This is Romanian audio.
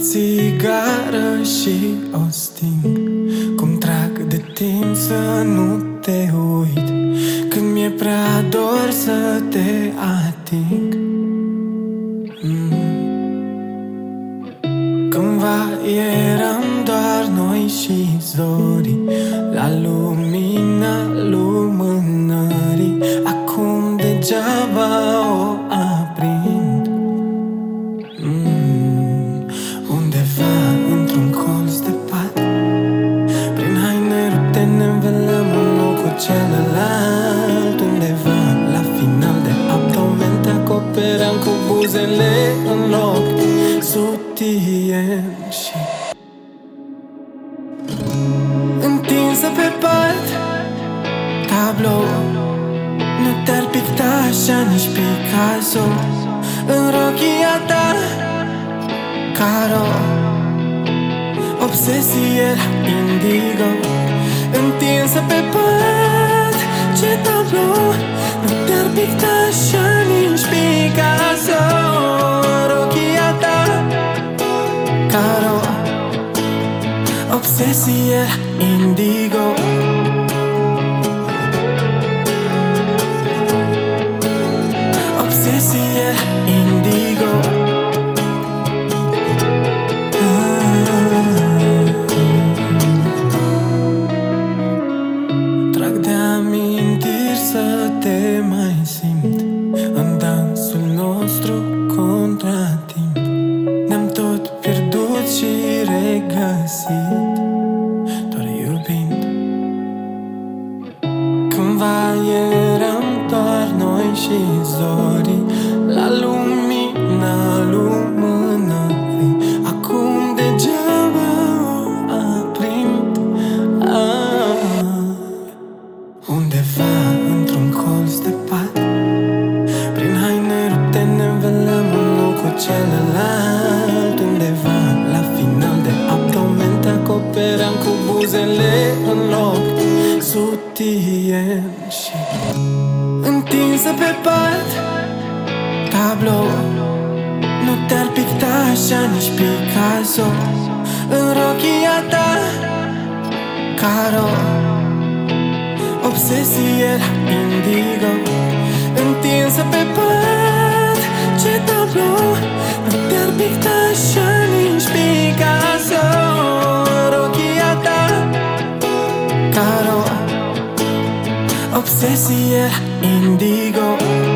țigară și o sting. Cum trag de timp să nu te uit, când mi-e prea dor să te ating. Cândva eram doar noi și zorii, la lumina lumânării. Acum degeaba o aprind. Undeva într-un colț de pat, prin haine rupte ne învelăm unul cu celălalt. Undeva la final de abdomen te acopeream cu buzele în loc sutien și întinsă pe pat tablou. Nu te-ar picta așa nici Picasso în rochia ta, Caro. Obsesie la indigo, întinsă pe pat, ce tablou. Nu te-ar picta așa nici Picasso în rochia ta, Caro. Obsesie la indigo. Obsesie indigo. Trag de amintiri să te mai simt în dansul nostru contra timp. Ne-am tot pierdut și regăsit, doar iubind. Cândva eram doar noi și zorii, la lumina lumânării. Acum degeaba o aprind. Undeva într-un colț de pat, prin haine rupte ne învelăm unul cu celălalt. Undeva la final de abdomen te acopeream cu buzele în loc sutien și întinsă pe pat tablou. Nu te-ar picta așa nici Picasso în rochia ta, Caro. Obsesie la indigo, întinsă pe pat, ce tablou. Nu te-ar picta așa nici Picasso în rochia ta, Caro. Obsesie la indigo.